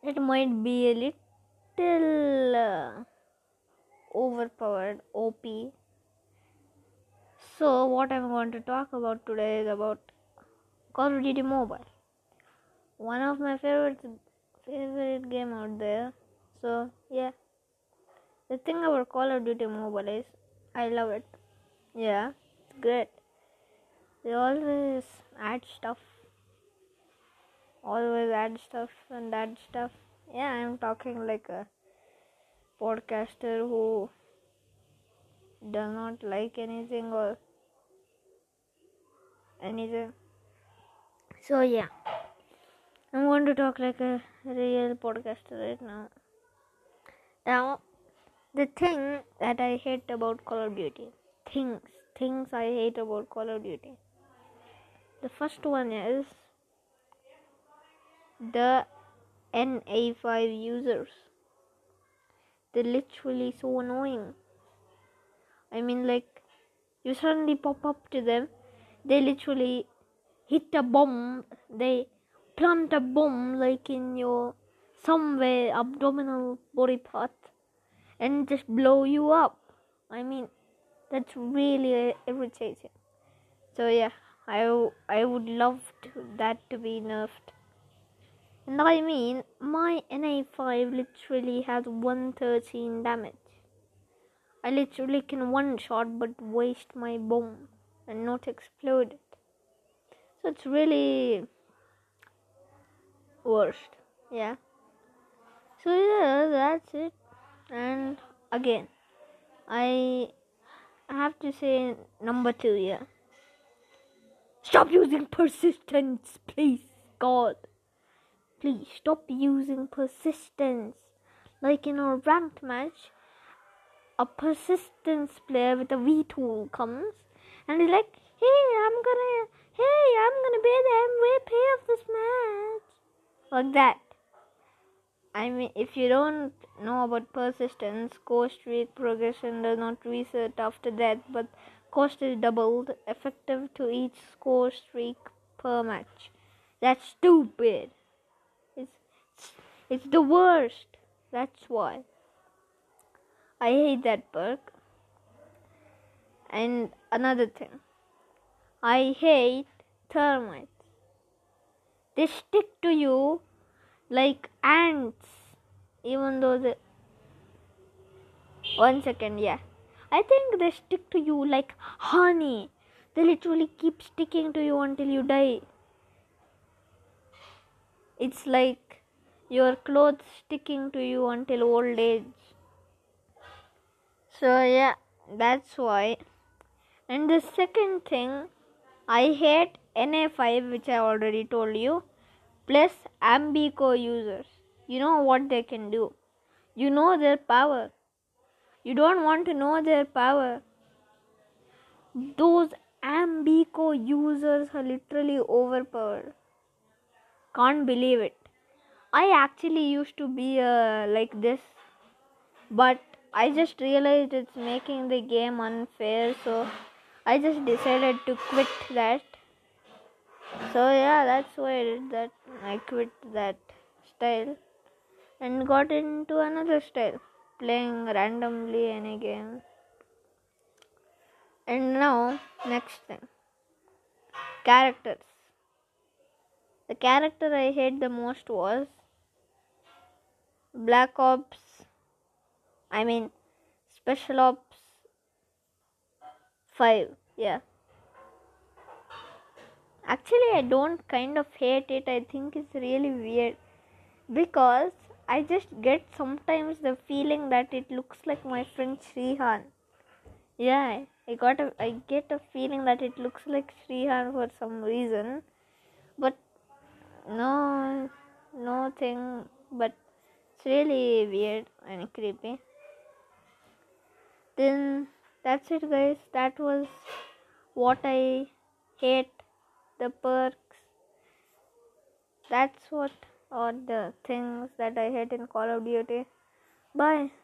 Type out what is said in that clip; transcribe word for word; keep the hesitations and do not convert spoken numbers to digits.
it might be a little uh, overpowered, O P. So what I'm going to talk about today is about Call of Duty Mobile. One of my favorite favorite game out there. So yeah. The thing about Call of Duty Mobile is I love it. Yeah, it's great. They always add stuff. Always add stuff and add stuff. Yeah, I'm talking like a podcaster who does not like anything or anything. So yeah, I'm going to talk like a real podcaster right now. Now, the thing that I hate about Call of Duty, things, things I hate about Call of Duty. The first one is the N A five users. They're literally so annoying. I mean, like, you suddenly pop up to them, they literally hit a bomb, they plant a bomb like in your somewhere abdominal body part and just blow you up. I mean, that's really irritating. So yeah, I, I would love to, that to be nerfed. And I mean, my N A five literally has one thirteen damage. I literally can one shot but waste my bomb and not explode it. So it's really worst. Yeah. So yeah, that's it. And again, I have to say number two, yeah. Stop using persistence, please, God. Please stop using persistence. Like in a ranked match, a persistence player with a V tool comes and he's like, hey, I'm gonna, hey, I'm gonna be the M V P of this match. Like that. I mean, if you don't know about persistence, core streak progression does not reset after death, but cost is doubled, effective to each score streak per match. That's stupid. It's, it's, it's the worst. That's why. I hate that perk. And another thing, I hate termites. They stick to you like ants, even though they... One second, yeah. I think they stick to you like honey. They literally keep sticking to you until you die. It's like your clothes sticking to you until old age. So yeah, that's why. And the second thing, I hate N A five, which I already told you, plus Ambico users. You know what they can do. You know their power. You don't want to know their power. Those Ambico users are literally overpowered. Can't believe it. I actually used to be uh, like this, but I just realized it's making the game unfair, so I just decided to quit that. So yeah, that's why I did that. I quit that style and got into another style, playing randomly any game. And now, next thing, characters. The character I hate the most was Black Ops, I mean Special Ops five, yeah. Actually, I don't kind of hate it. I think it's really weird because I just get sometimes the feeling that it looks like my friend Srihan. Yeah, I got a, I get a feeling that it looks like Srihan for some reason, but no, no thing. But it's really weird and creepy. Then that's it, guys. That was what I hate. The perks. That's what are the things that I hate in Call of Duty. Bye.